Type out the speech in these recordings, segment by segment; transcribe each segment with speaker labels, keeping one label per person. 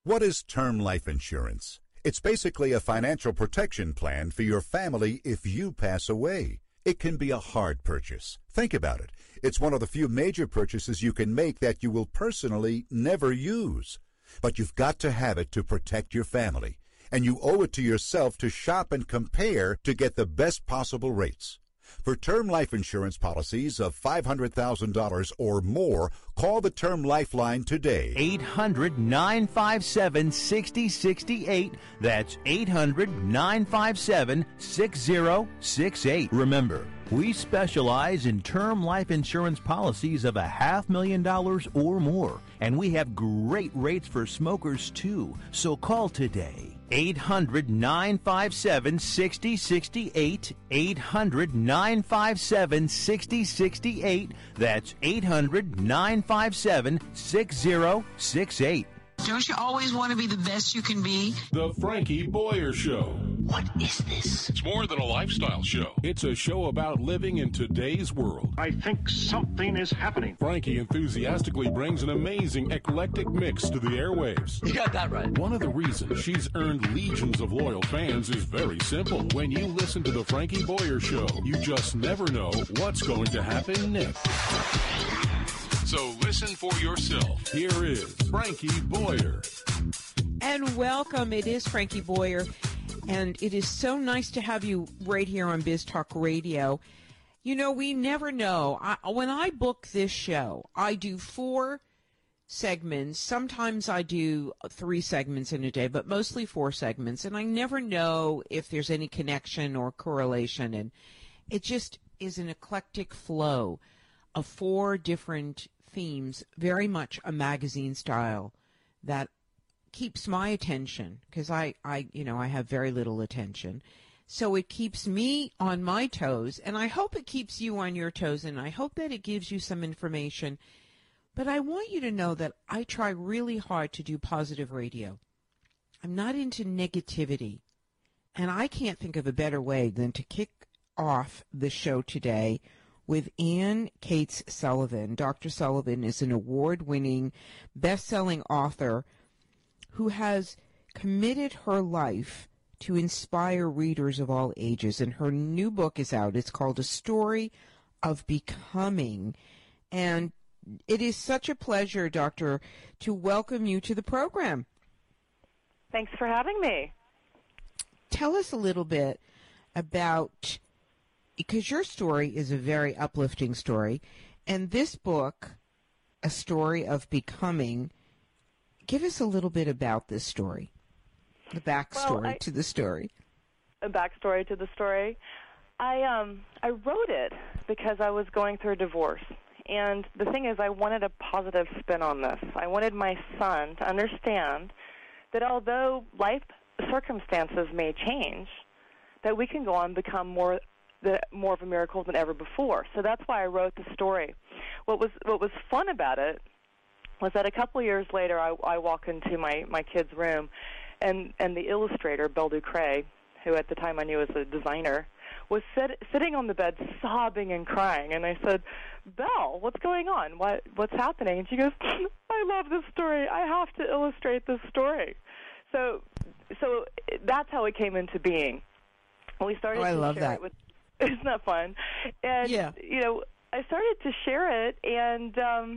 Speaker 1: What is term life insurance? It's basically a financial protection plan for your family if you pass away. It can be a hard purchase. Think about it. It's one of the few major purchases you can make that you will personally never use. But you've got to have it to protect your family. And you owe it to yourself to shop and compare to get the best possible rates. For term life insurance policies of $500,000 or more, call the Term Lifeline today.
Speaker 2: 800-957-6068. That's 800-957-6068. Remember, we specialize in term life insurance policies of $500,000 or more, and we have great rates for smokers too. So call today. 800-957-6068. 800-957-6068. That's 800-957-6068.
Speaker 3: Don't you always want to be the best you can be?
Speaker 4: The Frankie Boyer Show.
Speaker 3: What is this?
Speaker 4: It's more than a lifestyle show. It's a show about living in today's world.
Speaker 5: I think something is happening.
Speaker 4: Frankie enthusiastically brings an amazing eclectic mix to the airwaves.
Speaker 6: You got that right.
Speaker 4: One of the reasons she's earned legions of loyal fans is very simple. When you listen to the Frankie Boyer Show, you just never know what's going to happen next. So listen for yourself. Here is Frankie Boyer.
Speaker 7: And welcome. It is Frankie Boyer. And it is so nice to have you right here on Biz Talk Radio. You know, we never know. When I book this show, I do 4 segments. Sometimes I do 3 segments in a day, but mostly 4 segments. And I never know if there's any connection or correlation. And it just is an eclectic flow of 4 different themes, very much a magazine style that keeps my attention because I have very little attention. So it keeps me on my toes, and I hope it keeps you on your toes, and I hope that it gives you some information. But I want you to know that I try really hard to do positive radio. I'm not into negativity, and I can't think of a better way than to kick off the show today with Ann Cates Sullivan. Dr. Sullivan is an award-winning, best-selling author who has committed her life to inspire readers of all ages. And her new book is out. It's called A Story of Becoming. And it is such a pleasure, Doctor, to welcome you to the program.
Speaker 8: Thanks for having me.
Speaker 7: Tell us a little bit about, because your story is a very uplifting story, and this book, A Story of Becoming, give us a little bit about this story, the backstory to the story.
Speaker 8: A backstory to the story. I wrote it because I was going through a divorce. And the thing is, I wanted a positive spin on this. I wanted my son to understand that although life circumstances may change, that we can go on and become more of a miracle than ever before. So that's why I wrote the story. What was fun about it was that a couple of years later, I walk into my kid's room, and the illustrator, Belle Ducray, who at the time I knew as a designer, was sitting on the bed sobbing and crying. And I said, Belle, what's going on? What's happening? And she goes, I love this story. I have to illustrate this story. So that's how it came into being. We started to share it with, isn't that fun? And, I started to share it, and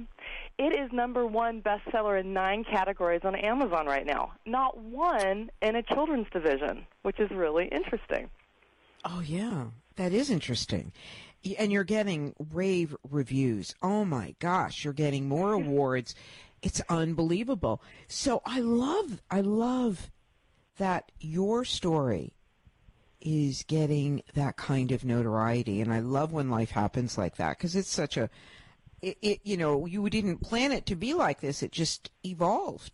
Speaker 8: it is #1 bestseller in 9 categories on Amazon right now. Not one in a children's division, which is really interesting.
Speaker 7: Oh, yeah. That is interesting. And you're getting rave reviews. Oh, my gosh. You're getting more awards. It's unbelievable. So I love that your story is getting that kind of notoriety. And I love when life happens like that because it's such a, you didn't plan it to be like this. It just evolved.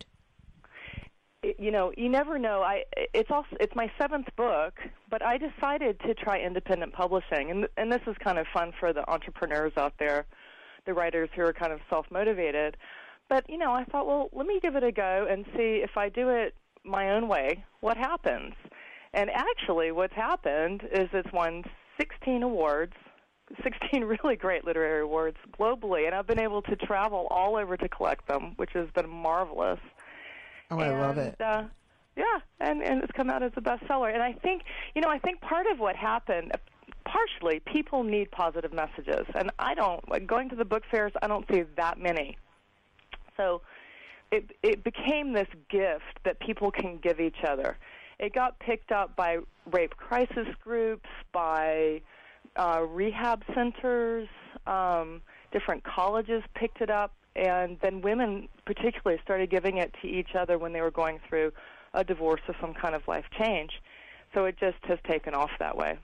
Speaker 8: You never know. It's my 7th book, but I decided to try independent publishing, and this is kind of fun for the entrepreneurs out there, the writers who are kind of self-motivated. But I thought, well, let me give it a go and see if I do it my own way, what happens. And actually, what's happened is it's won 16 awards, 16 really great literary awards globally, and I've been able to travel all over to collect them, which has been marvelous.
Speaker 7: Oh, I love it.
Speaker 8: Yeah, and it's come out as a bestseller. And I think part of what happened, partially, people need positive messages. And going to the book fairs, I don't see that many. So it became this gift that people can give each other. It got picked up by rape crisis groups, by rehab centers, different colleges picked it up, and then women particularly started giving it to each other when they were going through a divorce or some kind of life change. So it just has taken off that way.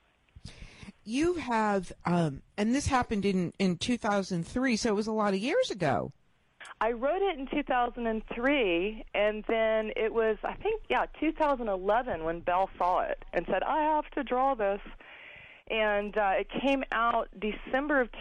Speaker 7: You have, and this happened in 2003, so it was a lot of years ago.
Speaker 8: I wrote it in 2003, and then it was, 2011 when Belle saw it and said, I have to draw this. And it came out December of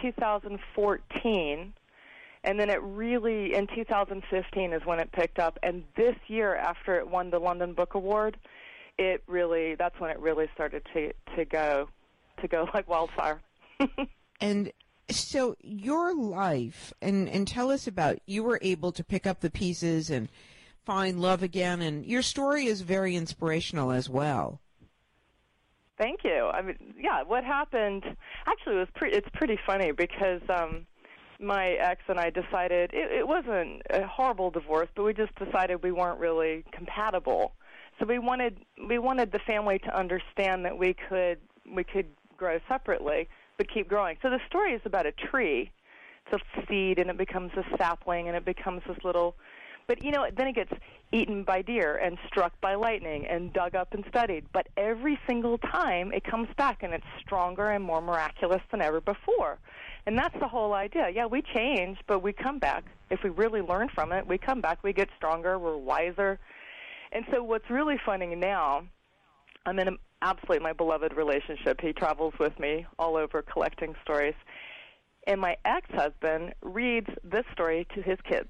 Speaker 8: 2014, and then it really, in 2015 is when it picked up. And this year, after it won the London Book Award, that's when it really started to go like wildfire.
Speaker 7: And so your life, and tell us about, you were able to pick up the pieces and find love again, and your story is very inspirational as well.
Speaker 8: Thank you. I mean, yeah, what happened, actually, it's pretty funny because my ex and I decided, it wasn't a horrible divorce, but we just decided we weren't really compatible. So we wanted the family to understand that we could grow separately, but keep growing. So the story is about a tree. It's a seed, and it becomes a sapling, and it becomes this little... But, then it gets eaten by deer and struck by lightning and dug up and studied. But every single time it comes back, and it's stronger and more miraculous than ever before. And that's the whole idea. Yeah, we change, but we come back. If we really learn from it, we come back, we get stronger, we're wiser. And so what's really funny now, I'm in absolutely my beloved relationship. He travels with me all over collecting stories. And my ex-husband reads this story to his kids.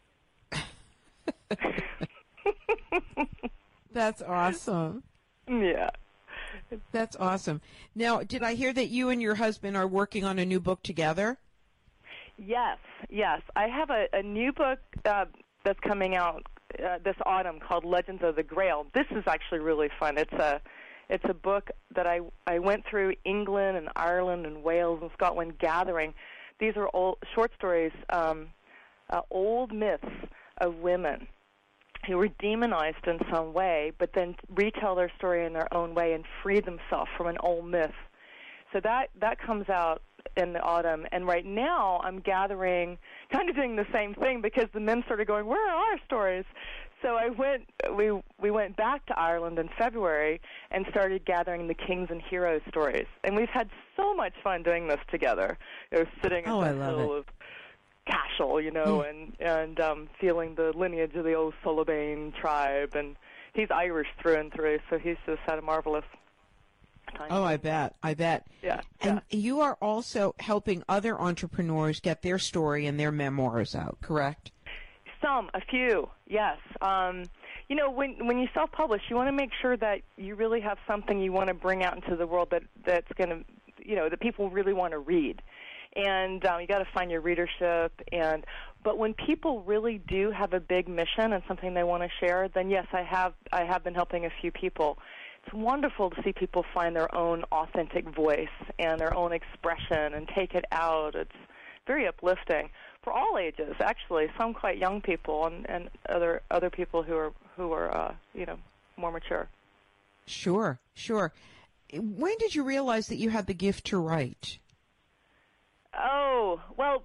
Speaker 7: That's awesome.
Speaker 8: Yeah.
Speaker 7: That's awesome. Now, did I hear that you and your husband are working on a new book together? Yes. I have a new book that's coming out this autumn called Legends of the Grail. This is actually really fun. It's a book that I went through England and Ireland and Wales and Scotland gathering. These are old short stories, old myths of women who were demonized in some way, but then retell their story in their own way and free themselves from an old myth. So that comes out in the autumn. And right now I'm gathering, kind of doing the same thing because the men started going, where are our stories? So we went back to Ireland in February and started gathering the kings and heroes stories. And we've had so much fun doing this together. Sitting at the hill of Cashel, and feeling the lineage of the old Sullivan tribe. And he's Irish through and through, so he's just had a marvelous time. Oh, I bet.
Speaker 8: Yeah.
Speaker 7: And you are also helping other entrepreneurs get their story and their memoirs out, correct?
Speaker 8: A few, yes. When you self-publish, you want to make sure that you really have something you want to bring out into the world that's going to, that people really want to read. And you got to find your readership. But when people really do have a big mission and something they want to share, then yes, I have been helping a few people. It's wonderful to see people find their own authentic voice and their own expression and take it out. It's very uplifting for all ages, actually. Some quite young people and other people who are more mature.
Speaker 7: Sure. When did you realize that you had the gift to write?
Speaker 8: Oh, well,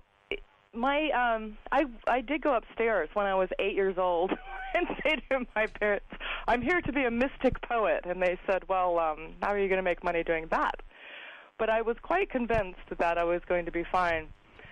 Speaker 8: I did go upstairs when I was 8 years old and say to my parents, I'm here to be a mystic poet. And they said, well, how are you going to make money doing that? But I was quite convinced that I was going to be fine.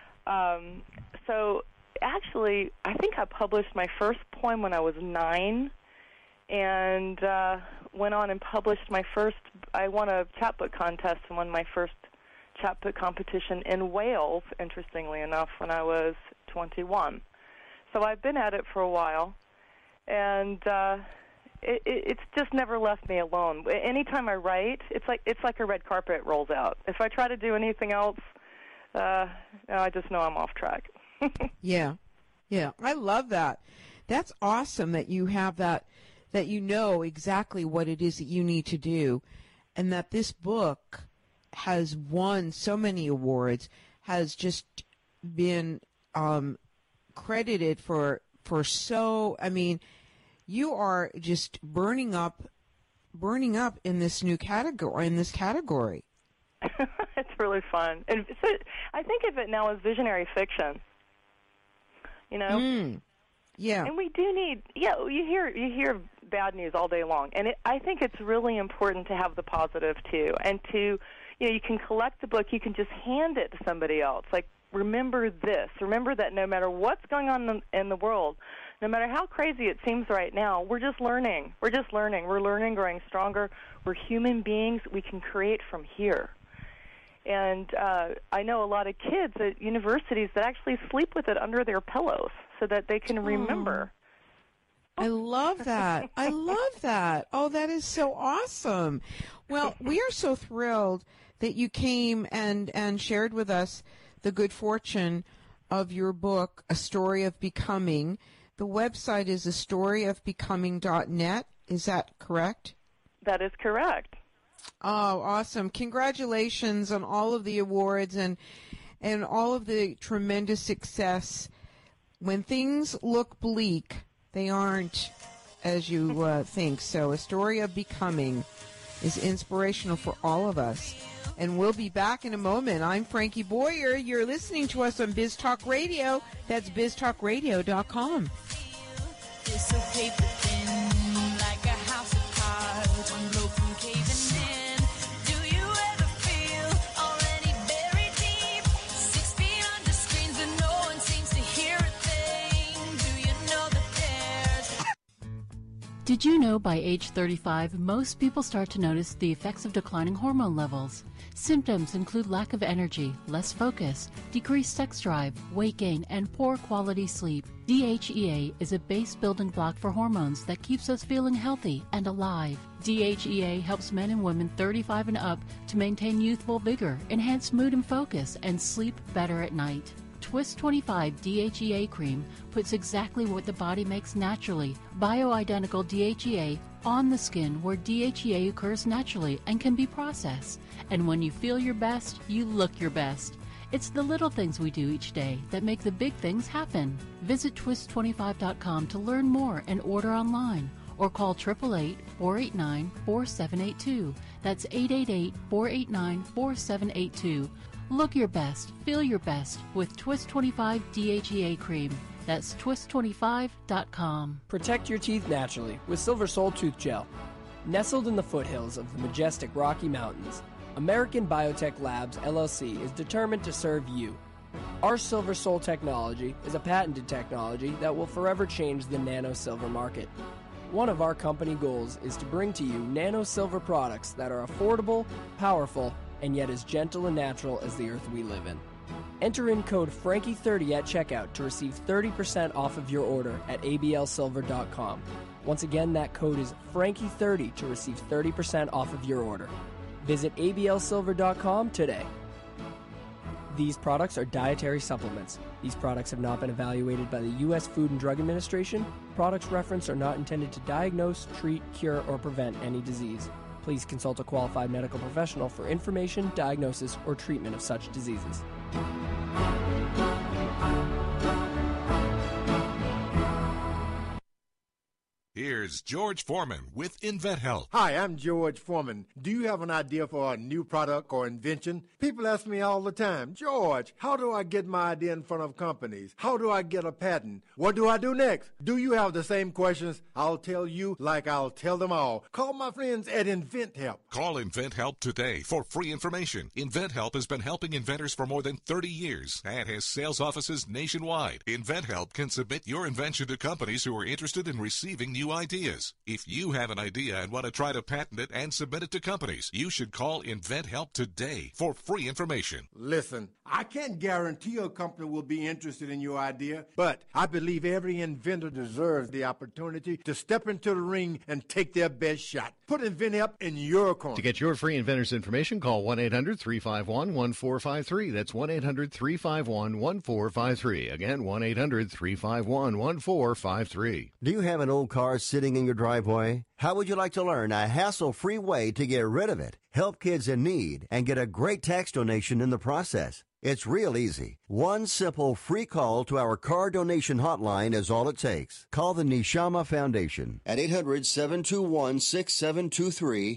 Speaker 8: So actually, I think I published my first poem when I was 9 and went on and published I won a chapbook contest and won my first chapbook competition in Wales, interestingly enough, when I was 21. So I've been at it for a while, and it's just never left me alone. Anytime I write, it's like a red carpet rolls out. If I try to do anything else, I just know I'm off track.
Speaker 7: Yeah, I love that That's awesome that you have that you know exactly what it is that you need to do, and that this book has won so many awards, has just been credited for so, I mean, you are just burning up in this new category,
Speaker 8: It's really fun. And so I think of it now as visionary fiction. You know?
Speaker 7: Yeah.
Speaker 8: And we do need, you hear bad news all day long. And I think it's really important to have the positive, too. And to, you can collect the book, you can just hand it to somebody else. Like, remember this. Remember that no matter what's going on in the world, no matter how crazy it seems right now, we're just learning. We're learning, growing stronger. We're human beings. We can create from here. And I know a lot of kids at universities that actually sleep with it under their pillows so that they can remember.
Speaker 7: I love that. I love that. Oh, that is so awesome. Well, we are so thrilled that you came and shared with us the good fortune of your book, A Story of Becoming. The website is astoryofbecoming.net. Is that correct?
Speaker 8: That is correct.
Speaker 7: Oh, awesome. Congratulations on all of the awards and all of the tremendous success. When things look bleak, they aren't as you think. So A Story of Becoming is inspirational for all of us. And we'll be back in a moment. I'm Frankie Boyer. You're listening to us on Biz Talk Radio. That's biztalkradio.com.
Speaker 6: Did you know by age 35, most people start to notice the effects of declining hormone levels? Symptoms include lack of energy, less focus, decreased sex drive, weight gain, and poor quality sleep. DHEA is a base building block for hormones that keeps us feeling healthy and alive. DHEA helps men and women 35 and up to maintain youthful vigor, enhance mood and focus, and sleep better at night. Twist 25 DHEA cream puts exactly what the body makes naturally, bioidentical DHEA, on the skin where DHEA occurs naturally and can be processed. And when you feel your best, you look your best. It's the little things we do each day that make the big things happen. Visit twist25.com to learn more and order online, or call 888-489-4782. That's 888-489-4782. Look your best, feel your best with Twist 25 DHEA cream. That's twist25.com.
Speaker 9: Protect your teeth naturally with Silver Soul Tooth Gel. Nestled in the foothills of the majestic Rocky Mountains, American Biotech Labs, LLC is determined to serve you. Our Silver Soul technology is a patented technology that will forever change the nano silver market. One of our company goals is to bring to you nano silver products that are affordable, powerful, and yet as gentle and natural as the earth we live in. Enter in code Frankie30 at checkout to receive 30% off of your order at ablsilver.com. Once again, that code is Frankie30 to receive 30% off of your order. Visit ablsilver.com today. These products are dietary supplements. These products have not been evaluated by the U.S. Food and Drug Administration. Products referenced are not intended to diagnose, treat, cure, or prevent any disease. Please consult a qualified medical professional for information, diagnosis, or treatment of such diseases.
Speaker 10: Here's George Foreman with InventHelp.
Speaker 11: Hi, I'm George Foreman. Do you have an idea for a new product or invention? People ask me all the time, George, how do I get my idea in front of companies? How do I get a patent? What do I do next? Do you have the same questions? I'll tell you like I'll tell them all. Call my friends at InventHelp.
Speaker 10: Call InventHelp today for free information. InventHelp has been helping inventors for more than 30 years and has sales offices nationwide. InventHelp can submit your invention to companies who are interested in receiving new ideas. If you have an idea and want to try to patent it and submit it to companies, you should call InventHelp today for free information.
Speaker 11: Listen, I can't guarantee a company will be interested in your idea, but I believe every inventor deserves the opportunity to step into the ring and take their best shot. Put InventHelp in your corner.
Speaker 12: To get your free inventor's information, call 1-800-351-1453. That's 1-800-351-1453. Again, 1-800-351-1453.
Speaker 13: Do you have an old car sitting in your driveway? How would you like to learn a hassle-free way to get rid of it, help kids in need, and get a great tax donation in the process? It's real easy. One simple free call to our car donation hotline is all it takes. Call the Neshama Foundation at 800-721-6723,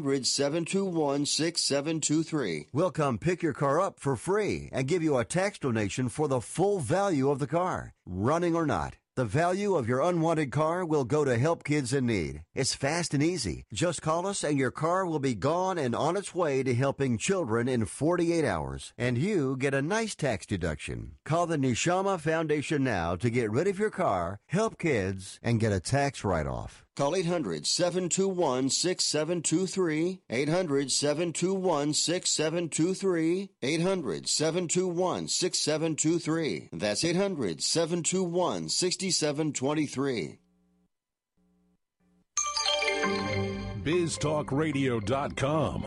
Speaker 13: 800-721-6723. We'll come pick your car up for free and give you a tax donation for the full value of the car, running or not. The value of your unwanted car will go to help kids in need. It's fast and easy. Just call us and your car will be gone and on its way to helping children in 48 hours. And you get a nice tax deduction. Call the Neshama Foundation now to get rid of your car, help kids, and get a tax write-off. Call 800-721-6723, 800-721-6723, 800-721-6723. That's 800-721-6723.
Speaker 4: BizTalkRadio.com.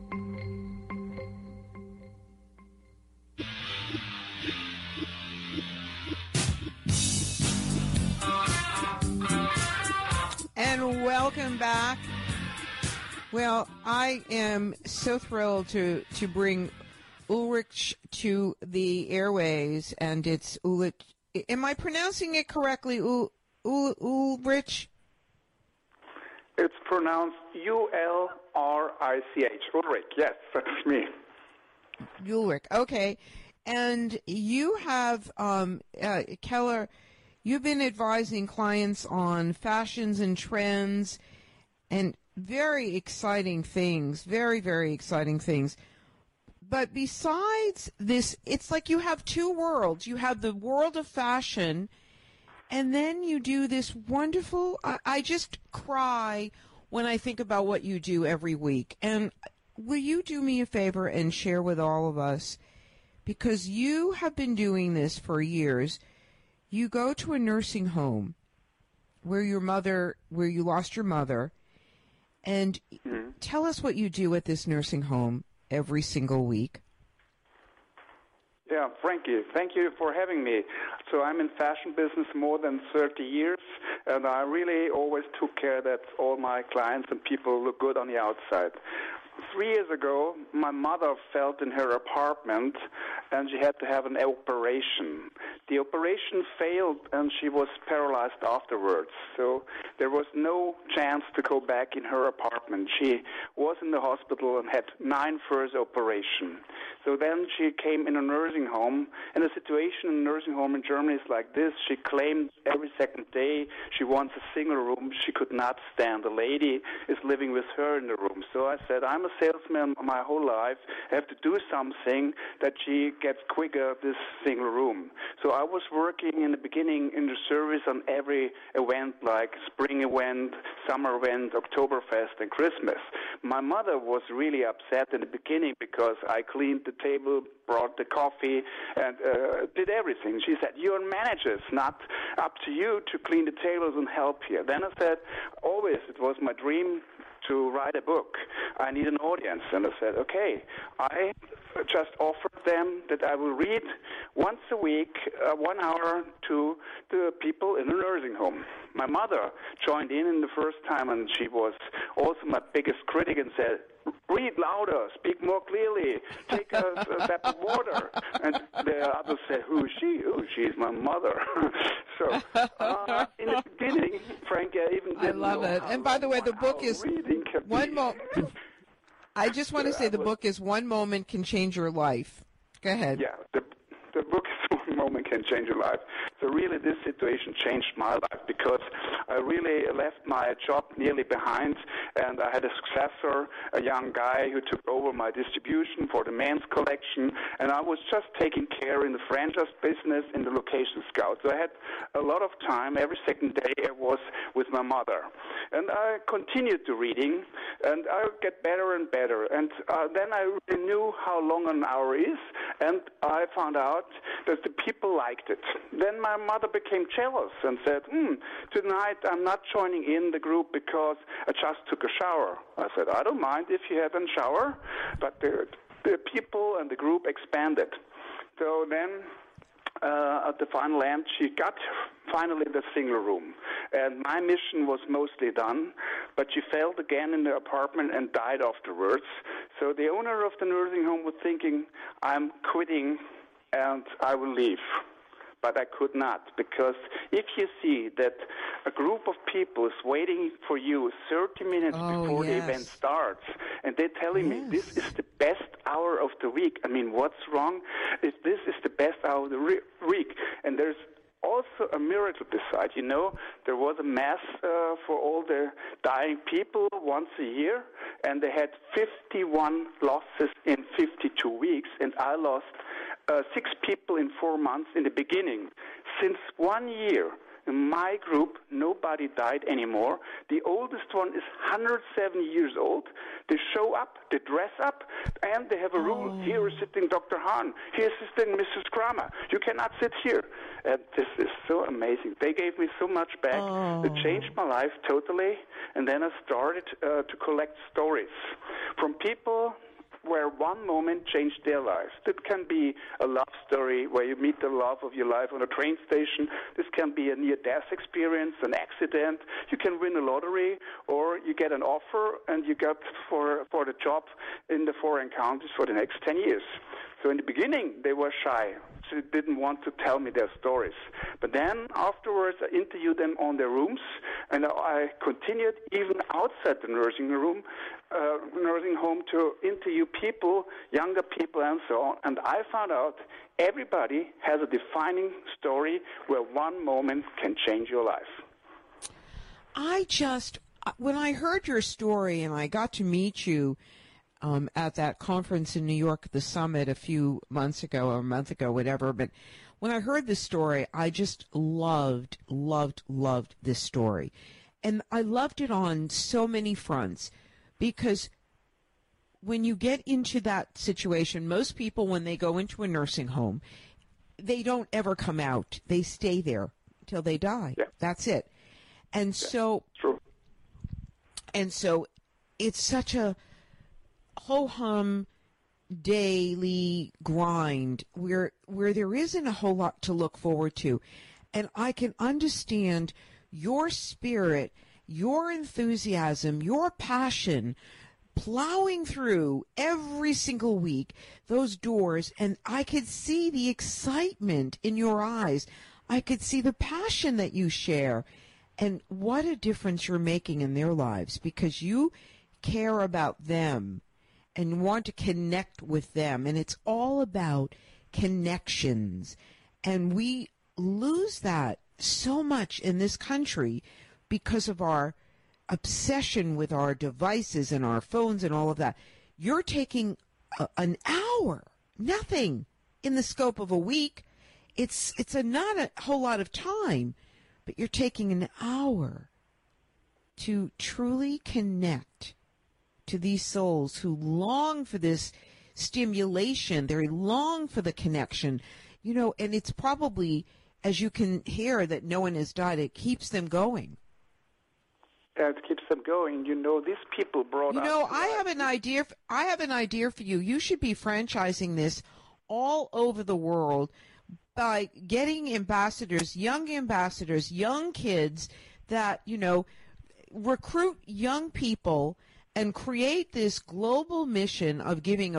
Speaker 7: And welcome back. Well, I am so thrilled to bring Ulrich to the airways, and it's Ulrich. Am I pronouncing it correctly, Ulrich?
Speaker 14: It's pronounced U-L-R-I-C-H. Ulrich, yes, that's me.
Speaker 7: Ulrich, okay. And you have, Keller, you've been advising clients on fashions and trends and very exciting things, very, very exciting things. But besides this, it's like you have two worlds. You have the world of fashion, and then you do this wonderful, I just cry when I think about what you do every week. And will you do me a favor and share with all of us, because you have been doing this for years. You go to a nursing home where you lost your mother, and tell us what you do at this nursing home every single week.
Speaker 14: Yeah, Frankie, thank you for having me. So I'm in fashion business more than 30 years, and I really always took care that all my clients and people look good on the outside. 3 years ago, my mother fell in her apartment, and she had to have an operation. The operation failed, and she was paralyzed afterwards. So there was no chance to go back in her apartment. She was in the hospital and had 9 first operation. So then she came in a nursing home, and the situation in a nursing home in Germany is like this. She claimed every second day she wants a single room. She could not stand. The lady is living with her in the room. So I said, I'm a salesman my whole life. I have to do something that she gets quicker this single room. So I was working in the beginning in the service on every event, like spring event, summer event, Oktoberfest, and Christmas. My mother was really upset in the beginning because I cleaned the table, brought the coffee, and did everything. She said, you're managers, not up to you to clean the tables and help here. Then I said, always, it was my dream to write a book. I need an audience. And I said, okay, I just offered them that I will read once a week, 1 hour to the people in a nursing home. My mother joined in the first time, and she was also my biggest critic and said, read louder, speak more clearly, take a sip of water. And the others said, who is she? Oh, she's my mother. So in the beginning, Frank, even didn't
Speaker 7: I love
Speaker 14: know
Speaker 7: it. And by the way, the book is one moment. I just want to say the book is One Moment Can Change Your Life. Go ahead.
Speaker 14: Yeah, the book is One Moment Can Change Your Life. So really this situation changed my life because I really left my job nearly behind, and I had a successor, a young guy who took over my distribution for the men's collection, and I was just taking care in the franchise business in the location scout. So I had a lot of time. Every second day I was with my mother. And I continued the reading, and I would get better and better. And then I really knew how long an hour is, and I found out that the people liked it. Then my mother became jealous and said, tonight I'm not joining in the group because I just took a shower. I said, I don't mind if you have a shower, but the people and the group expanded. So then at the final end, she got finally the single room. And my mission was mostly done, but she failed again in the apartment and died afterwards. So the owner of the nursing home was thinking, I'm quitting and I will leave. But I could not, because if you see that a group of people is waiting for you 30 minutes before the event starts, and they're telling me this is the best hour of the week, I mean, what's wrong if this is the best hour of the week? And there's also a miracle beside. You know, there was a mass for all the dying people once a year, and they had 51 losses in 52 weeks, and I lost 6 people in 4 months in the beginning. Since 1 year, in my group, nobody died anymore. The oldest one is 107 years old. They show up, they dress up, and they have a rule. Here is sitting Dr. Hahn. Here is sitting Mrs. Kramer. You cannot sit here. And this is so amazing. They gave me so much back. It changed my life totally. And then I started to collect stories from people where one moment changed their lives. That can be a love story where you meet the love of your life on a train station. This can be a near-death experience, an accident. You can win a lottery, or you get an offer and you get for the job in the foreign countries for the next 10 years. So in the beginning, they were shy. So they didn't want to tell me their stories. But then afterwards, I interviewed them on their rooms, and I continued even outside the nursing home to interview people, younger people, and so on. And I found out everybody has a defining story where one moment can change your life.
Speaker 7: When I heard your story and I got to meet you at that conference in New York, the summit, a few months ago or a month ago, whatever. But when I heard this story, I just loved this story. And I loved it on so many fronts, because when you get into that situation, most people, when they go into a nursing home, they don't ever come out. They stay there till they die. Yeah. That's it. And so,
Speaker 14: true.
Speaker 7: And so it's such a ho-hum daily grind where there isn't a whole lot to look forward to. And I can understand your spirit, your enthusiasm, your passion plowing through every single week those doors, and I could see the excitement in your eyes. I could see the passion that you share, and what a difference you're making in their lives, because you care about them and want to connect with them. And it's all about connections. And we lose that so much in this country because of our obsession with our devices and our phones and all of that. You're taking an hour, nothing, in the scope of a week. It's not a whole lot of time, but you're taking an hour to truly connect to these souls who long for this stimulation. They long for the connection, and it's probably, as you can hear, that no one has died. It keeps them going.
Speaker 14: Yeah, it keeps them going. These people brought up.
Speaker 7: I have an idea for you. You should be franchising this all over the world by getting ambassadors, young kids that, recruit young people and create this global mission of giving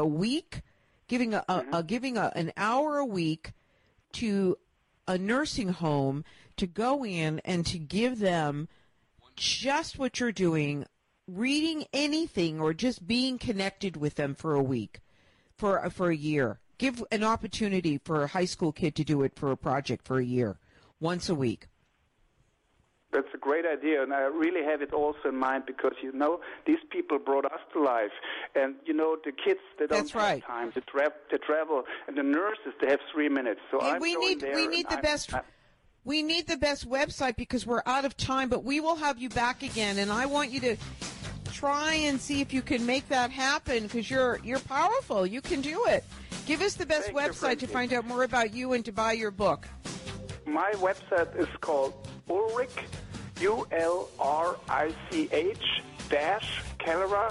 Speaker 7: an hour a week to a nursing home to go in and to give them just what you're doing, reading anything or just being connected with them for a week, for a year. Give an opportunity for a high school kid to do it for a project for a year, once a week.
Speaker 14: That's a great idea, and I really have it also in mind because, these people brought us to life. And, the kids, they don't have time to travel, and the nurses, they have 3 minutes. So
Speaker 7: we need the We need the best website because we're out of time, but we will have you back again, and I want you to try and see if you can make that happen because you're powerful. You can do it. Give us the best website to find out more about you and to buy your book.
Speaker 14: My website is called Ulrich, ULRICH Kellerer,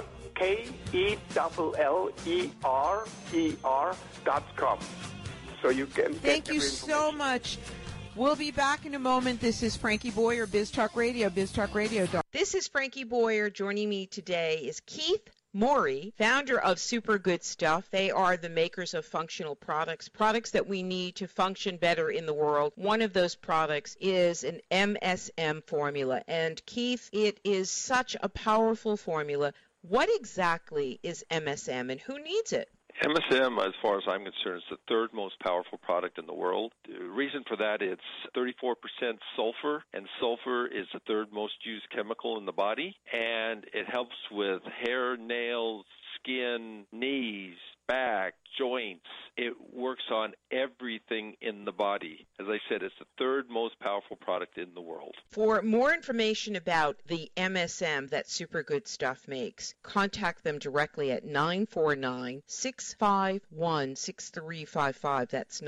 Speaker 14: KELLERER.com. So you can
Speaker 7: Thank you so much. We'll be back in a moment. This is Frankie Boyer, Biz Talk Radio, BizTalkRadio. This is Frankie Boyer. Joining me today is Keith Morey, founder of Super Good Stuff. They are the makers of functional products, products that we need to function better in the world. One of those products is an MSM formula. And Keith, it is such a powerful formula. What exactly is MSM and who needs it?
Speaker 15: MSM, as far as I'm concerned, is the third most powerful product in the world. The reason for that, it's 34% sulfur, and sulfur is the third most used chemical in the body, and it helps with hair, nails, skin, knees, back, joints. It works on everything in the body. As I said, it's the third most powerful product in the world.
Speaker 7: For more information about the MSM that Super Good Stuff makes, contact them directly at 949-651-6355. That's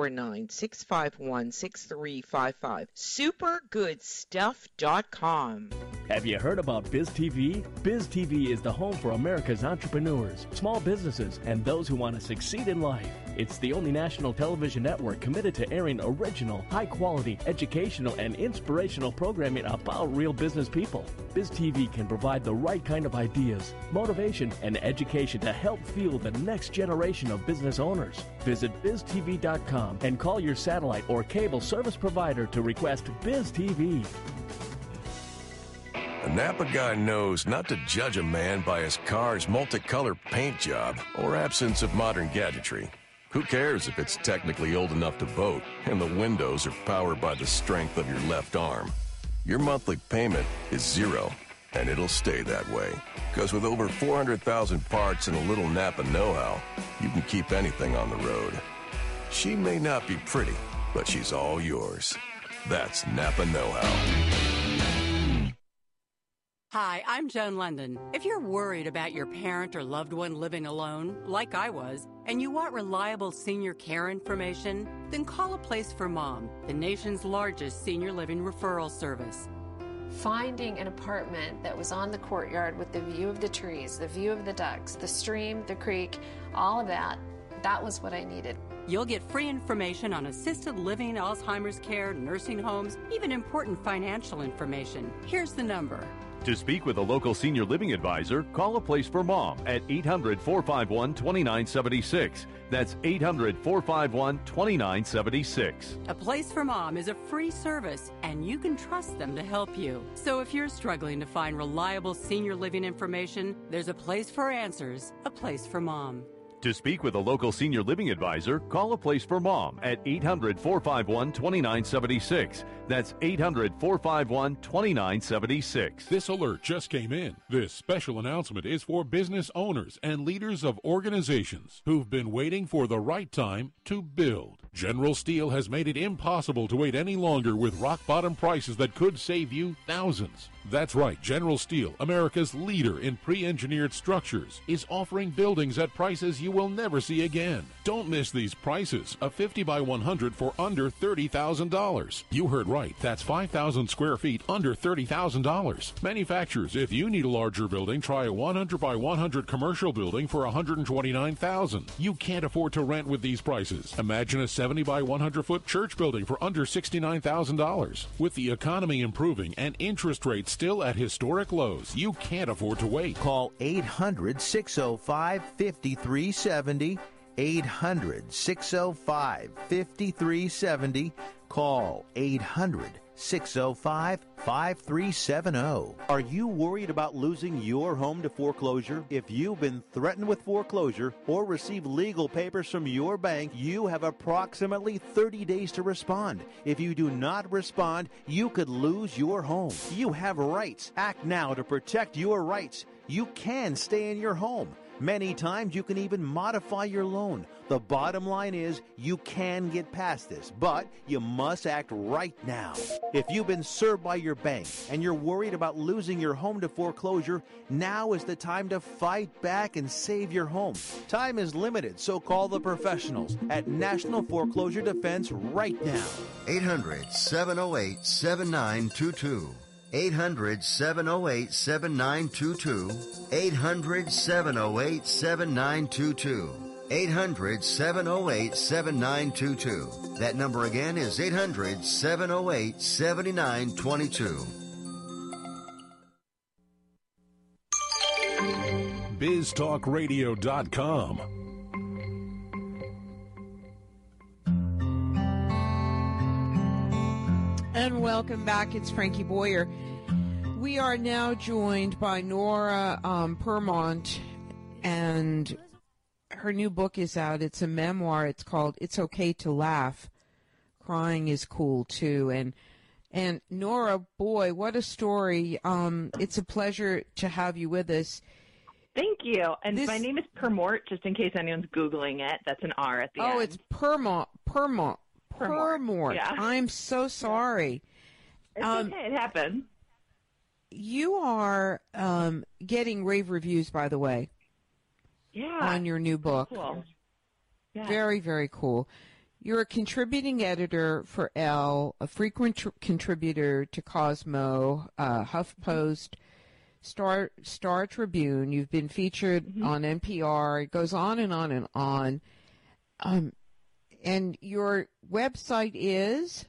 Speaker 7: 949-651-6355. supergoodstuff.com.
Speaker 16: Have you heard about BizTV? BizTV is the home for America's entrepreneurs, small businesses, and those who want to succeed in life. It's the only national television network committed to airing original, high-quality, educational, and inspirational programming about real business people. BizTV can provide the right kind of ideas, motivation, and education to help fuel the next generation of business owners. Visit BizTV.com and call your satellite or cable service provider to request BizTV.
Speaker 17: A Napa guy knows not to judge a man by his car's multicolor paint job or absence of modern gadgetry. Who cares if it's technically old enough to vote and the windows are powered by the strength of your left arm? Your monthly payment is zero, and it'll stay that way. Because with over 400,000 parts and a little Napa know-how, you can keep anything on the road. She may not be pretty, but she's all yours. That's Napa know-how.
Speaker 18: Hi, I'm Joan London. If you're worried about your parent or loved one living alone, like I was, and you want reliable senior care information, then call A Place for Mom, the nation's largest senior living referral service.
Speaker 19: Finding an apartment that was on the courtyard with the view of the trees, the view of the ducks, the stream, the creek, all of that was what I needed.
Speaker 18: You'll get free information on assisted living, Alzheimer's care, nursing homes, even important financial information. Here's the number.
Speaker 20: To speak with a local senior living advisor, call A Place for Mom at 800-451-2976. That's 800-451-2976.
Speaker 18: A Place for Mom is a free service, and you can trust them to help you. So if you're struggling to find reliable senior living information, there's a place for answers, A Place for Mom.
Speaker 20: To speak with a local senior living advisor, call A Place for Mom at 800-451-2976. That's 800-451-2976.
Speaker 4: This alert just came in. This special announcement is for business owners and leaders of organizations who've been waiting for the right time to build. General Steel has made it impossible to wait any longer with rock-bottom prices that could save you thousands. That's right, General Steel, America's leader in pre-engineered structures, is offering buildings at prices you will never see again. Don't miss these prices. A 50 by 100 for under $30,000. You heard right. That's 5,000 square feet under $30,000. Manufacturers, if you need a larger building, try a 100 by 100 commercial building for $129,000. You can't afford to rent with these prices. Imagine a 70 by 100 foot church building for under $69,000. With the economy improving and interest rates still at historic lows, you can't afford to wait.
Speaker 2: Call 800-605-5370. 800-605-5370. Call 800-605-5370. Are you worried about losing your home to foreclosure? If you've been threatened with foreclosure or received legal papers from your bank, you have approximately 30 days to respond. If you do not respond, you could lose your home. You have rights. Act now to protect your rights. You can stay in your home. Many times you can even modify your loan. The bottom line is you can get past this, but you must act right now. If you've been served by your bank and you're worried about losing your home to foreclosure, now is the time to fight back and save your home. Time is limited, so call the professionals at National Foreclosure Defense right now.
Speaker 13: 800-708-7922. 800-708-7922. 800-708-7922. 800-708-7922. That number again is 800-708-7922.
Speaker 4: BizTalkRadio.com.
Speaker 7: And welcome back. It's Frankie Boyer. We are now joined by Nora Permont, and her new book is out. It's a memoir. It's called It's Okay to Laugh. Crying is Cool, Too. And Nora, boy, what a story. It's a pleasure to have you with us.
Speaker 21: Thank you. And my name is Permort, just in case anyone's Googling it. That's an R at the end.
Speaker 7: Oh, it's Permort.
Speaker 21: Yeah.
Speaker 7: I'm so sorry.
Speaker 21: It's okay. It happened.
Speaker 7: You are getting rave reviews, by the way.
Speaker 21: Yeah.
Speaker 7: On your new book.
Speaker 21: Cool. Yeah.
Speaker 7: Very, very cool. You're a contributing editor for Elle, a frequent contributor to Cosmo, HuffPost, Star Tribune. You've been featured on NPR. It goes on and on and on. And your website is?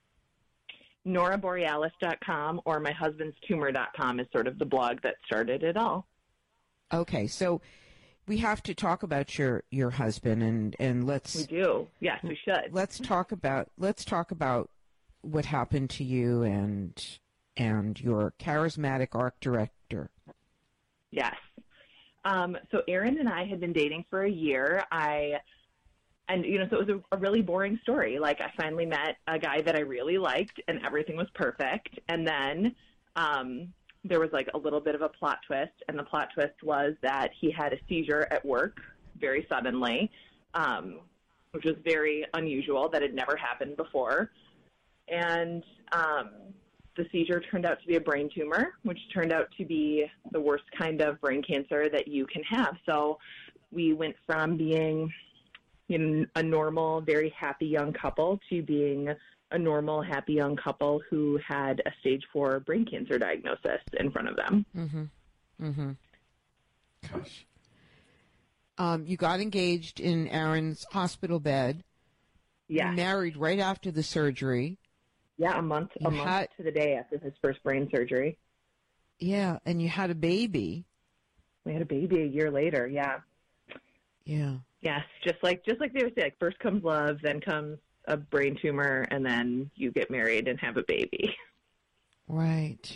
Speaker 21: NoraBorealis.com, or myhusbandstumor.com is sort of the blog that started it all.
Speaker 7: Okay, so we have to talk about your husband, and let's.
Speaker 21: We do. Yes, we should.
Speaker 7: Let's talk about what happened to you and your charismatic art director.
Speaker 21: Yes. So Aaron and I had been dating for a year. So it was a really boring story. Like, I finally met a guy that I really liked, and everything was perfect. And then there was, like, a little bit of a plot twist, and the plot twist was that he had a seizure at work very suddenly, which was very unusual. That had never happened before. And the seizure turned out to be a brain tumor, which turned out to be the worst kind of brain cancer that you can have. So we went from being a normal, very happy young couple to being a normal, happy young couple who had a stage 4 brain cancer diagnosis in front of them.
Speaker 7: Gosh. You got engaged in Aaron's hospital bed.
Speaker 21: Yeah.
Speaker 7: You married right after the surgery.
Speaker 21: Yeah, a month to the day after his first brain surgery.
Speaker 7: Yeah, and you had a baby.
Speaker 21: We had a baby a year later, yeah.
Speaker 7: Yeah.
Speaker 21: Yes, just like they would say, like, first comes love, then comes a brain tumor, and then you get married and have a baby.
Speaker 7: Right.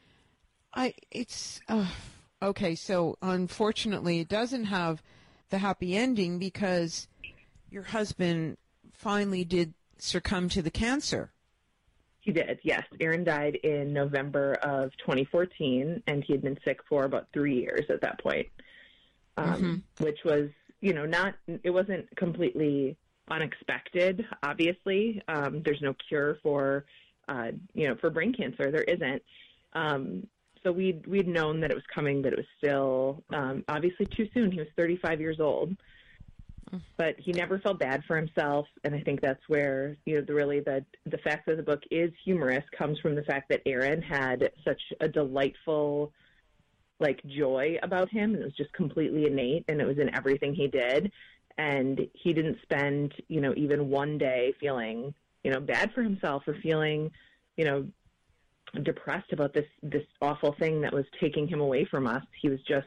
Speaker 7: Okay, so unfortunately it doesn't have the happy ending because your husband finally did succumb to the cancer.
Speaker 21: He did, yes. Aaron died in November of 2014, and he had been sick for about 3 years at that point, which was, it wasn't completely unexpected, obviously. There's no cure for brain cancer. There isn't. So we'd known that it was coming, but it was still obviously too soon. He was 35 years old. But he never felt bad for himself, and I think that's where, the fact that the book is humorous comes from the fact that Aaron had such a delightful, joy about him. It was just completely innate, and it was in everything he did. And he didn't spend, even one day feeling, bad for himself or feeling, depressed about this awful thing that was taking him away from us. He was just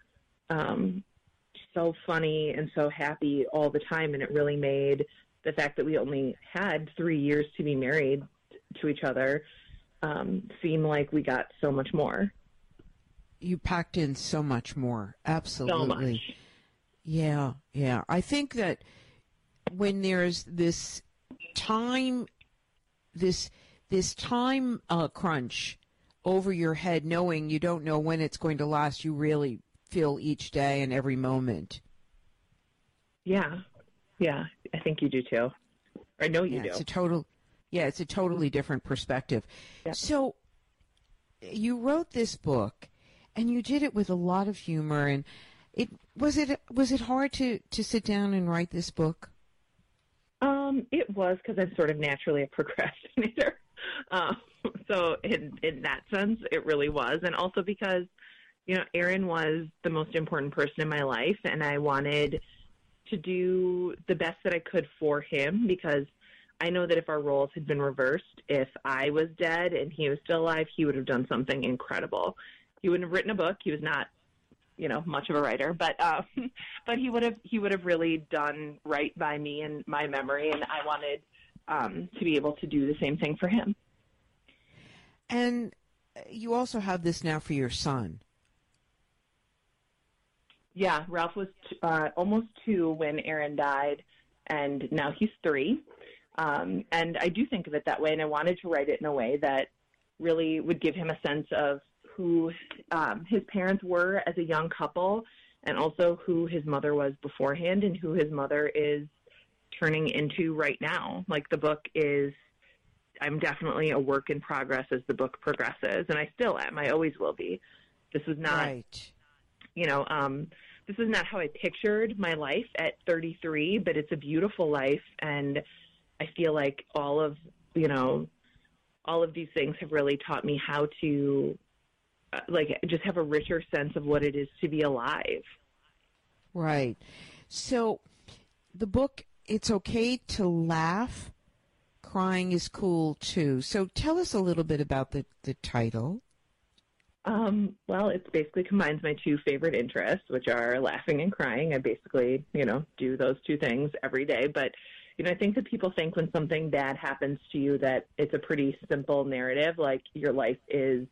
Speaker 21: so funny and so happy all the time, and it really made the fact that we only had 3 years to be married to each other seem like we got so much more.
Speaker 7: You packed in so much more. Absolutely.
Speaker 21: So much.
Speaker 7: Yeah. I think that when there's this time crunch over your head, knowing you don't know when it's going to last, you really feel each day and every moment.
Speaker 21: Yeah. I think you do too. I know you do.
Speaker 7: It's a totally different perspective.
Speaker 21: Yeah.
Speaker 7: So you wrote this book, and you did it with a lot of humor. And was it hard to sit down and write this book?
Speaker 21: It was, because I'm sort of naturally a procrastinator. So in that sense, it really was. And also because, Aaron was the most important person in my life, and I wanted to do the best that I could for him, because I know that if our roles had been reversed, if I was dead and he was still alive, he would have done something incredible. He wouldn't have written a book. He was not, much of a writer, but he would have really done right by me and my memory, and I wanted to be able to do the same thing for him.
Speaker 7: And you also have this now for your son.
Speaker 21: Yeah, Ralph was almost 2 when Aaron died, and now he's 3. And I do think of it that way, and I wanted to write it in a way that really would give him a sense of who his parents were as a young couple, and also who his mother was beforehand and who his mother is turning into right now. Like, the book is, I'm definitely a work in progress as the book progresses, and I still am. I always will be. This is not,
Speaker 7: right.
Speaker 21: This is not how I pictured my life at 33, but it's a beautiful life, and I feel like all of these things have really taught me how to, just have a richer sense of what it is to be alive.
Speaker 7: Right. So the book, It's Okay to Laugh, Crying is Cool Too. So tell us a little bit about the title.
Speaker 21: Well, it basically combines my 2 favorite interests, which are laughing and crying. I basically, do those 2 things every day. But, I think that people think when something bad happens to you that it's a pretty simple narrative, like your life is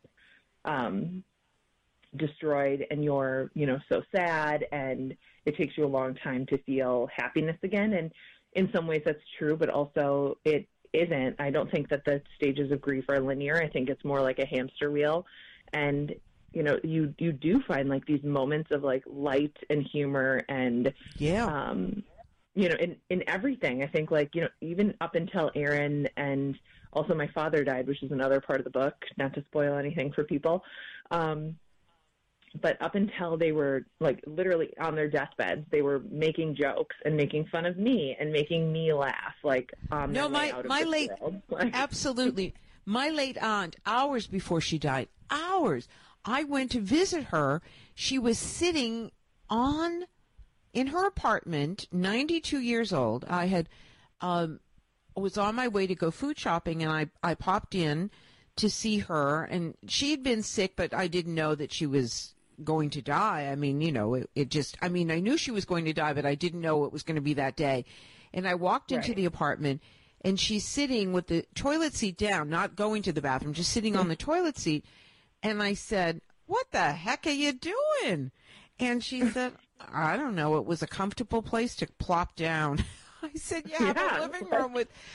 Speaker 21: destroyed and you're, so sad, and it takes you a long time to feel happiness again. And in some ways that's true, but also it isn't. I don't think that the stages of grief are linear. I think it's more like a hamster wheel. And, you do find like these moments of like light and humor and, in everything. I think like, even up until Aaron, and also my father died, which is another part of the book, not to spoil anything for people. But up until they were like literally on their deathbeds, they were making jokes and making fun of me and making me laugh. Like,
Speaker 7: no, my late, absolutely. My late aunt, hours before she died, I went to visit her. She was sitting in her apartment, 92 years old. I had was on my way to go food shopping, and I popped in to see her, and she had been sick, but I didn't know that she was going to die. I mean, I knew she was going to die, but I didn't know it was going to be that day. And I walked into the apartment, and she's sitting with the toilet seat down, not going to the bathroom, just sitting on the toilet seat. And I said, "What the heck are you doing?" And she said, "I don't know. It was a comfortable place to plop down." I said, "You have a living room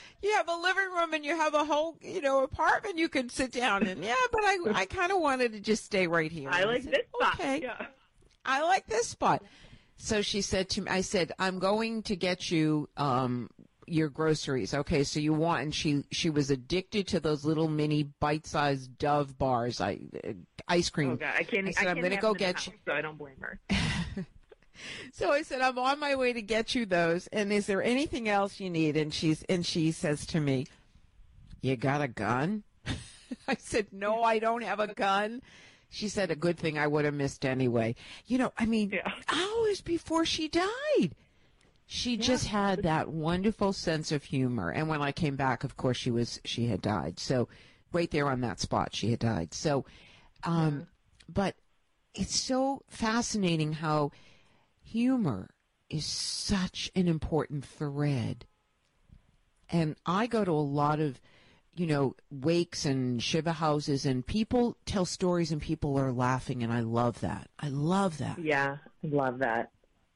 Speaker 7: and you have a whole, apartment you could sit down in." "Yeah, but I kind of wanted to just stay right here."
Speaker 21: I like this spot.
Speaker 7: "Okay,
Speaker 21: yeah.
Speaker 7: I like this spot." So she said to me, I said, "I'm going to get you your groceries." "Okay, so you want," and she was addicted to those little mini bite-sized Dove bars, ice cream.
Speaker 21: Oh God, I can't.
Speaker 7: I'm going to go get you.
Speaker 21: So I don't blame her.
Speaker 7: So I said, "I'm on my way to get you those. And is there anything else you need?" And she says to me, "You got a gun?" I said, "No, I don't have a gun." She said, "A good thing I would have missed anyway." Hours before she died. She just had that wonderful sense of humor. And when I came back, of course, she had died. So right there on that spot, she had died. So, but it's so fascinating how humor is such an important thread. And I go to a lot of, wakes and Shiva houses, and people tell stories and people are laughing, and I love that. I love that.
Speaker 21: Yeah, I love that.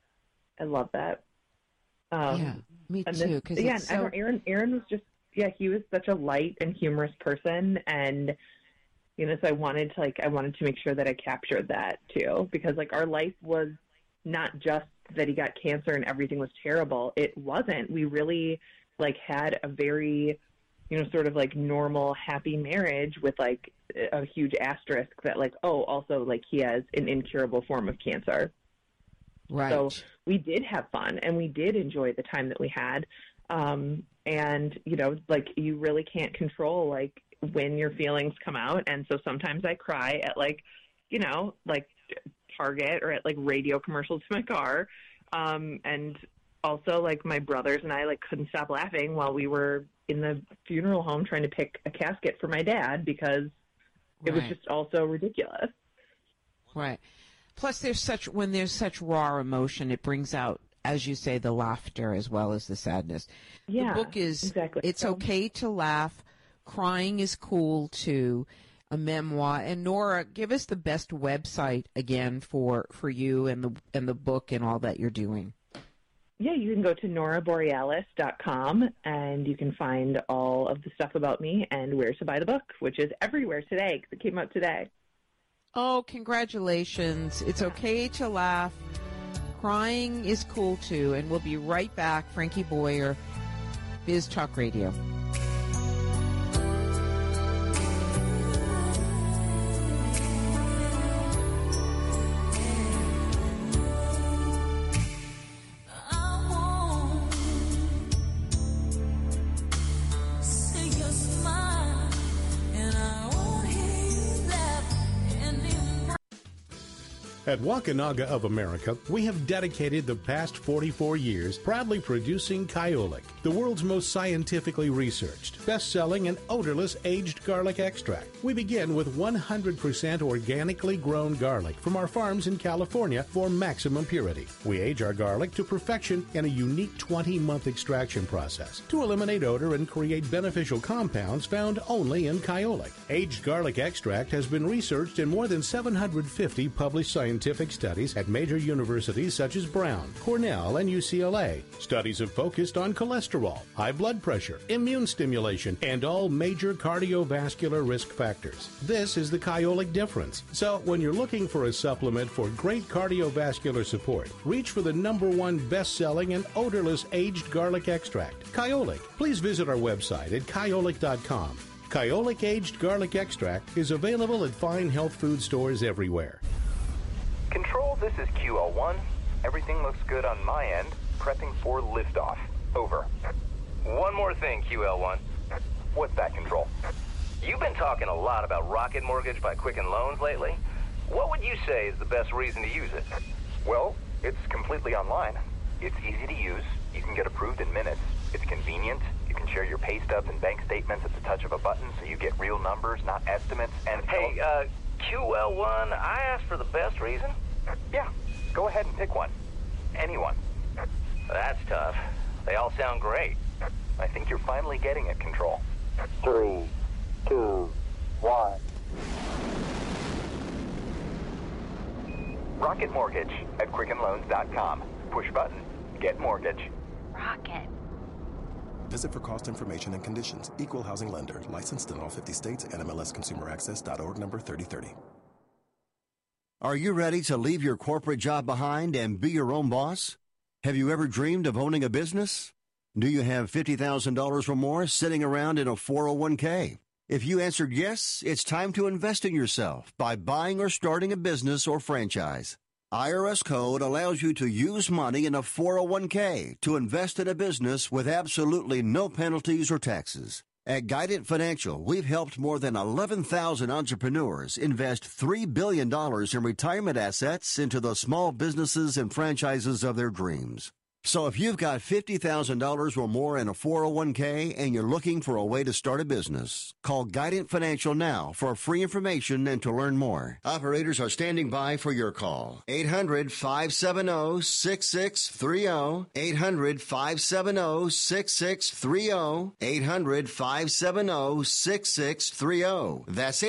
Speaker 7: Yeah, me too.
Speaker 21: Aaron was just, he was such a light and humorous person, and You know, so I wanted to make sure that I captured that too, because like our life was not just that he got cancer and everything was terrible. It wasn't. We really like had a very, you know, sort of like normal, happy marriage with like a huge asterisk that like, oh, also like he has an incurable form of cancer.
Speaker 7: Right.
Speaker 21: So we did have fun and we did enjoy the time that we had. And, you know, like you really can't control like when your feelings come out. And so sometimes I cry at like, you know, like Target or at like radio commercials to my car. And also like my brothers and I like couldn't stop laughing while we were in the funeral home trying to pick a casket for my dad because it was just all so ridiculous.
Speaker 7: Right. Plus when there's such raw emotion, it brings out, as you say, the laughter as well as the sadness.
Speaker 21: Yeah,
Speaker 7: the book is
Speaker 21: exactly.
Speaker 7: It's Okay to Laugh. Crying is Cool Too, a memoir. And Nora, give us the best website again for you and the book and all that you're doing.
Speaker 21: Yeah, you can go to noraborealis.com and you can find all of the stuff about me and where to buy the book, which is everywhere today because it came out today.
Speaker 7: Oh, congratulations. It's Okay to Laugh. Crying is Cool Too. And we'll be right back. Frankie Boyer, Biz Talk Radio.
Speaker 1: At Wakunaga of America, we have dedicated the past 44 years proudly producing Kyolic, the world's most scientifically researched, best-selling, and odorless aged garlic extract. We begin with 100% organically grown garlic from our farms in California for maximum purity. We age our garlic to perfection in a unique 20-month extraction process to eliminate odor and create beneficial compounds found only in Kyolic. Aged garlic extract has been researched in more than 750 published scientific studies at major universities such as Brown, Cornell, and UCLA. Studies have focused on cholesterol, high blood pressure, immune stimulation, and all major cardiovascular risk factors. This is the Kyolic difference. So when you're looking for a supplement for great cardiovascular support, reach for the #1 best-selling and odorless aged garlic extract, Kyolic. Please visit our website at kyolic.com. Kyolic Aged Garlic Extract is available at fine health food stores everywhere.
Speaker 22: Control, this is QL1. Everything looks good on my end. Prepping for liftoff. Over. One more thing, QL1. What's that, Control? You've been talking a lot about Rocket Mortgage by Quicken Loans lately. What would you say is the best reason to use it? Well, it's completely online. It's easy to use. You can get approved in minutes. It's convenient. You can share your pay stubs and bank statements at the touch of a button so you get real numbers, not estimates. And hey, QL1, I asked for the best reason. Yeah, go ahead and pick one. Anyone. That's tough. They all sound great. I think you're finally getting it, Control. 3, 2, 1. Rocket Mortgage at QuickenLoans.com. Push button. Get mortgage.
Speaker 19: Rocket.
Speaker 23: Visit for cost information and conditions. Equal housing lender. Licensed in all 50 states. NMLSConsumerAccess.org number 3030.
Speaker 13: Are you ready to leave your corporate job behind and be your own boss? Have you ever dreamed of owning a business? Do you have $50,000 or more sitting around in a 401k? If you answered yes, it's time to invest in yourself by buying or starting a business or franchise. IRS code allows you to use money in a 401k to invest in a business with absolutely no penalties or taxes. At Guidant Financial, we've helped more than 11,000 entrepreneurs invest $3 billion in retirement assets into the small businesses and franchises of their dreams. So if you've got $50,000 or more in a 401k and you're looking for a way to start a business, call Guidant Financial now for free information and to learn more. Operators are standing by for your call. 800-570-6630. 800-570-6630. 800-570-6630. That's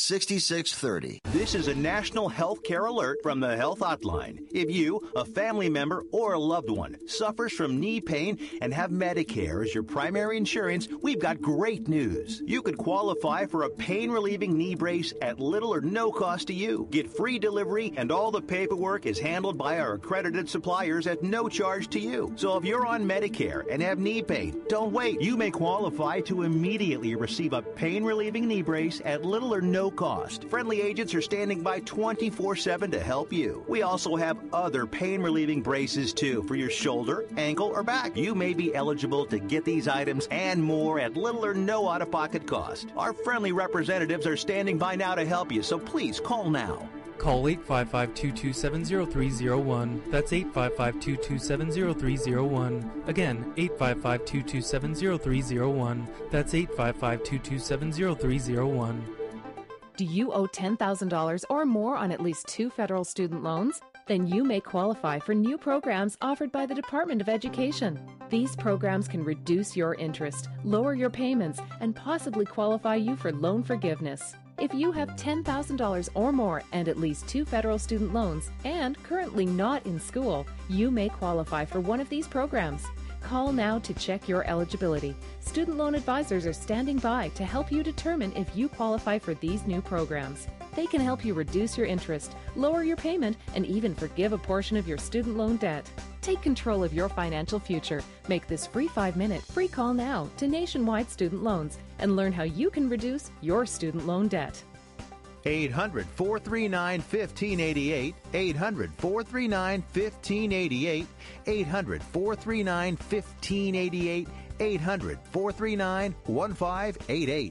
Speaker 13: 800-570-6630.
Speaker 2: This is a national health care alert from the Health Hotline. If you, a family member or a loved one suffers from knee pain and have Medicare as your primary insurance, we've got great news. You could qualify for a pain-relieving knee brace at little or no cost to you. Get free delivery, and all the paperwork is handled by our accredited suppliers at no charge to you. So if you're on Medicare and have knee pain, don't wait. You may qualify to immediately receive a pain-relieving knee brace at little or no cost. Friendly agents are standing by 24/7 to help you. We also have other pain-relieving braces, too, for your shoulder, ankle, or back. You may be eligible to get these items and more at little or no out-of-pocket cost. Our friendly representatives are standing by now to help you, so please call now.
Speaker 3: Call 855-227-0301. That's 855-227-0301. Again, 855-227-0301. That's 855-227-0301.
Speaker 5: Do you owe $10,000 or more on at least 2 federal student loans? Then you may qualify for new programs offered by the Department of Education. These programs can reduce your interest, lower your payments, and possibly qualify you for loan forgiveness. If you have $10,000 or more and at least 2 federal student loans and currently not in school, you may qualify for one of these programs. Call now to check your eligibility. Student loan advisors are standing by to help you determine if you qualify for these new programs. They can help you reduce your interest, lower your payment, and even forgive a portion of your student loan debt. Take control of your financial future. Make this free 5-minute free call now to Nationwide Student Loans and learn how you can reduce your student loan debt.
Speaker 2: 800-439-1588, 800-439-1588, 800-439-1588, 800-439-1588.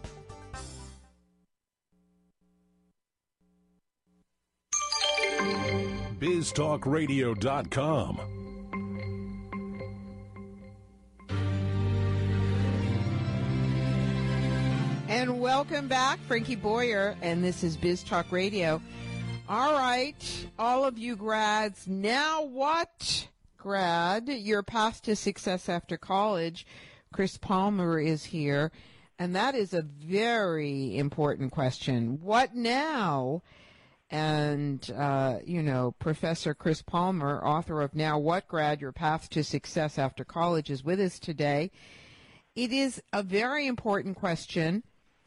Speaker 4: BizTalkRadio.com.
Speaker 7: And welcome back, Frankie Boyer, and this is Biz Talk Radio. All right, all of you grads, now what, grad? Your path to success after college. Chris Palmer is here, and that is a very important question. What now? And, Professor Chris Palmer, author of Now What, Grad? Your Path to Success After College, is with us today. It is a very important question.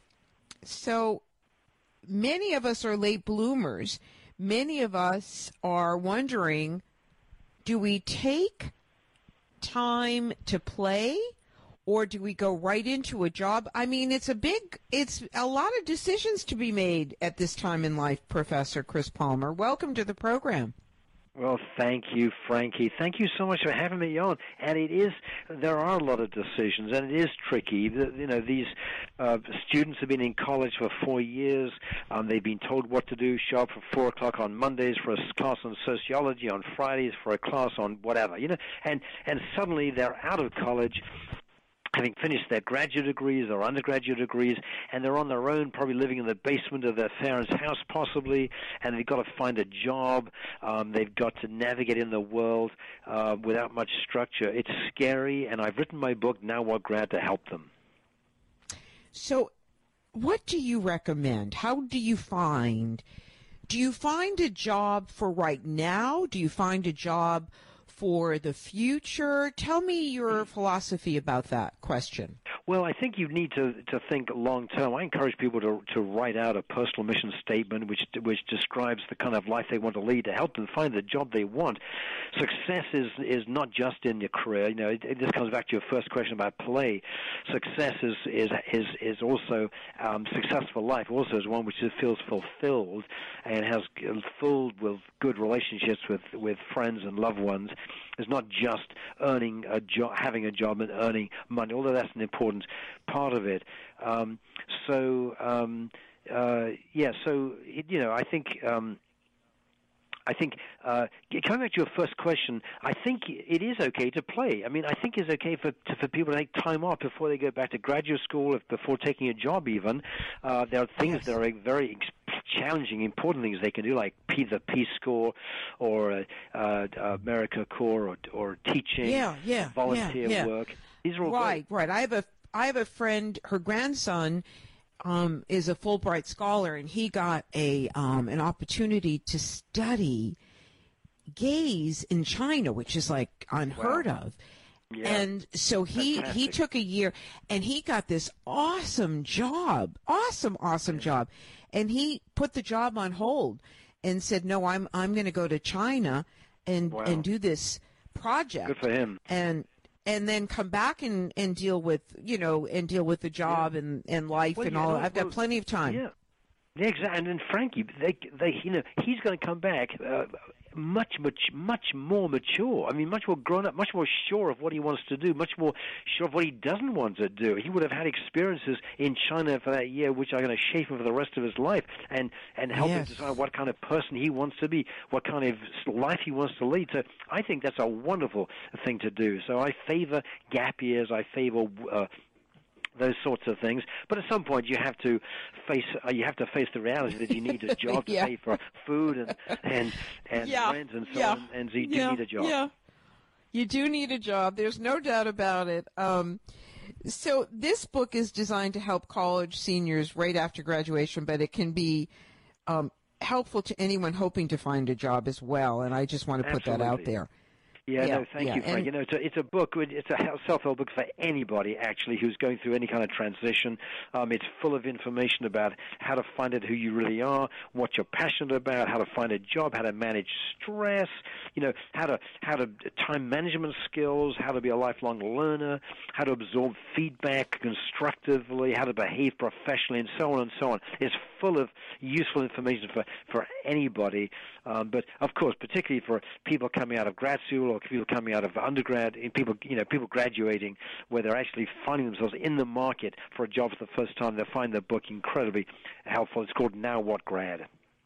Speaker 7: So many of us are late bloomers. Many of us are wondering, do we take time to play or do we go right into a job? I mean, it's a lot of decisions to be made at this time in life, Professor Chris Palmer. Welcome to the program.
Speaker 8: Well, thank you, Frankie. Thank you so much for having me on. And there are a lot of decisions, and it is tricky. These students have been in college for 4 years. They've been told what to do. Show up for 4 o'clock on Mondays for a class on sociology, on Fridays for a class on whatever. And suddenly they're out of college, having finished their graduate degrees or undergraduate degrees, and they're on their own, probably living in the basement of their parents' house possibly, and they've got to find a job. They've got to navigate in the world without much structure. It's scary, and I've written my book, Now What, Grad, to help them.
Speaker 7: So what do you recommend? How do you find a job for right now? Do you find a job for the future? Tell me your philosophy about that question.
Speaker 8: Well, I think you need to think long term. I encourage people to write out a personal mission statement which describes the kind of life they want to lead to help them find the job they want. Success is not just in your career. This comes back to your first question about play. Success is also successful life. Also is one which feels fulfilled and has filled with good relationships with friends and loved ones. It's not just earning a job, having a job and earning money, although that's an important part of it. I think coming back to your first question, I think it is okay to play. I mean, I think it's okay for people to take time off before they go back to graduate school, before taking a job even. There are things that are very challenging, important things they can do, like the Peace Corps or AmeriCorps or teaching, volunteer work. These are all
Speaker 7: right. I have a friend, her grandson is a Fulbright scholar, and he got an opportunity to study gays in China, which is like unheard of.
Speaker 8: Yeah.
Speaker 7: And so he took a year, and he got this awesome job, awesome job, and he put the job on hold and said, "No, I'm going to go to China and do this project."
Speaker 8: Good for him.
Speaker 7: And then come back and deal with the job and life and all. I've got plenty of time.
Speaker 8: Yeah, exactly. And then Frankie, he's going to come back. Much more mature. I mean, much more grown up, much more sure of what he wants to do, much more sure of what he doesn't want to do. He would have had experiences in China for that year, which are going to shape him for the rest of his life and help him decide what kind of person he wants to be, what kind of life he wants to lead. So I think that's a wonderful thing to do. So I favor gap years. I favor those sorts of things, but at some point you have to face the reality that you need a job to pay for food and rent and so on, and so you do need a job.
Speaker 7: Yeah, you do need a job. There's no doubt about it. So this book is designed to help college seniors right after graduation, but it can be helpful to anyone hoping to find a job as well. And I just want to put that out there.
Speaker 8: Yeah, no, thank you, Frank. It's a book. It's a self-help book for anybody, actually, who's going through any kind of transition. It's full of information about how to find out who you really are, what you're passionate about, how to find a job, how to manage stress, how to time management skills, how to be a lifelong learner, how to absorb feedback constructively, how to behave professionally, and so on and so on. It's full of useful information for anybody. But of course, particularly for people coming out of grad school or people coming out of undergrad, people graduating, where they're actually finding themselves in the market for a job for the first time, they find the book incredibly helpful. It's called Now What Grad.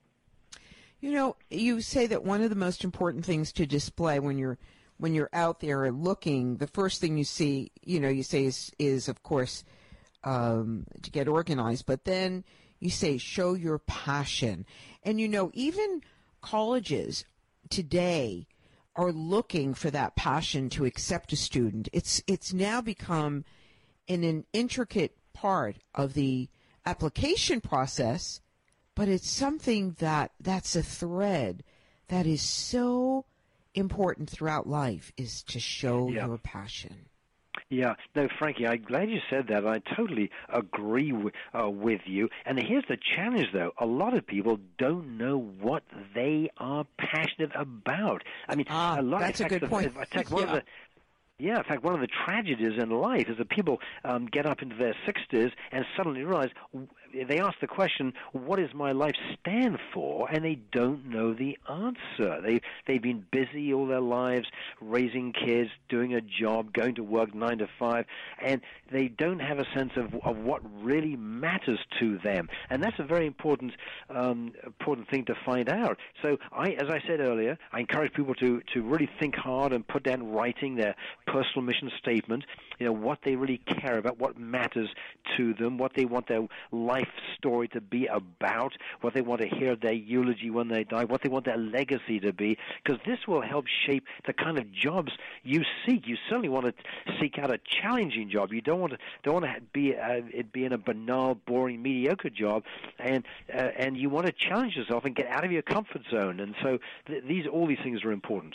Speaker 7: You say that one of the most important things to display when you're out there looking, the first thing you see, you say is of course to get organized, but then you say show your passion, and even colleges today are looking for that passion to accept a student. It's now become an intricate part of the application process, but it's something that's a thread that is so important throughout life, is to show your passion.
Speaker 8: Yeah, no, Frankie, I'm glad you said that. I totally agree with you. And here's the challenge, though. A lot of people don't know what they are passionate about. I mean, a lot.
Speaker 7: That's a good point.
Speaker 8: In fact, one of the tragedies in life is that people get up into their 60s and suddenly realize, they ask the question, what does my life stand for? And they don't know the answer. They've been busy all their lives, raising kids, doing a job, going to work 9 to 5, and they don't have a sense of what really matters to them. And that's a very important thing to find out. So as I said earlier, I encourage people to really think hard and put down in writing their personal mission statement, what they really care about, what matters to them, what they want their life story to be about, what they want to hear their eulogy when they die, what they want their legacy to be, because this will help shape the kind of jobs you seek. You certainly want to seek out a challenging job. You don't want to be it being a banal, boring, mediocre job, and you want to challenge yourself and get out of your comfort zone. And so all these things are important.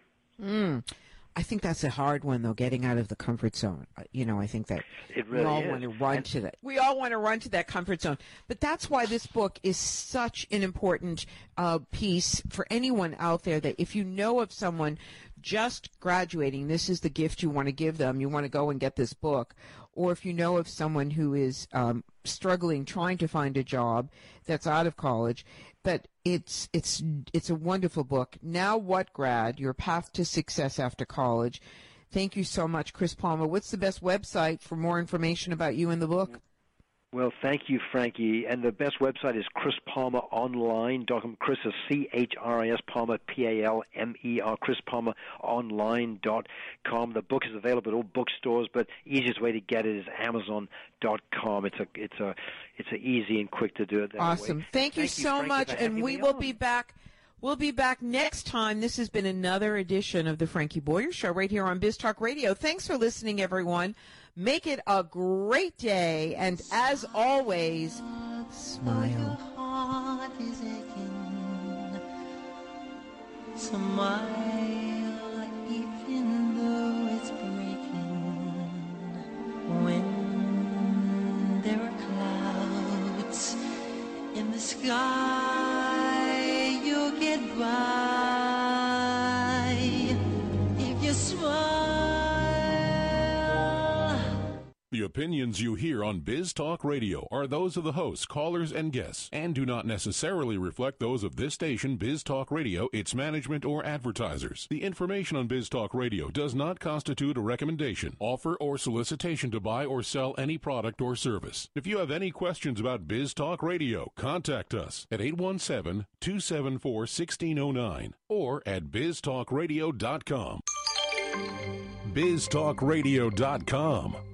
Speaker 7: I think that's a hard one, though, getting out of the comfort zone. I think that we all want to run to that. We all want to run to that comfort zone. But that's why this book is such an important piece for anyone out there, that if you know of someone just graduating, this is the gift you want to give them. You want to go and get this book. Or if you know of someone who is struggling, trying to find a job that's out of college, but it's a wonderful book. Now What Grad? Your Path to Success After College. Thank you so much, Chris Palmer. What's the best website for more information about you and the book?
Speaker 8: Well, thank you, Frankie. And the best website is chrispalmeronline.com. Chris is C-H-R-I-S, Palmer, P-A-L-M-E-R, chrispalmeronline.com. The book is available at all bookstores, but easiest way to get it is amazon.com. It's easy and quick to do it that
Speaker 7: awesome.
Speaker 8: way.
Speaker 7: Thank you so much, and we will be back. We'll be back next time. This has been another edition of the Frankie Boyer Show right here on Biz Talk Radio. Thanks for listening, everyone. Make it a great day, and as always, smile.
Speaker 6: smile even though it's breaking. When there are clouds in the sky, you'll get by if you smile.
Speaker 4: The opinions you hear on Biz Talk Radio are those of the hosts, callers, and guests, and do not necessarily reflect those of this station, Biz Talk Radio, its management, or advertisers. The information on Biz Talk Radio does not constitute a recommendation, offer, or solicitation to buy or sell any product or service. If you have any questions about Biz Talk Radio, contact us at 817-274-1609 or at biztalkradio.com. biztalkradio.com.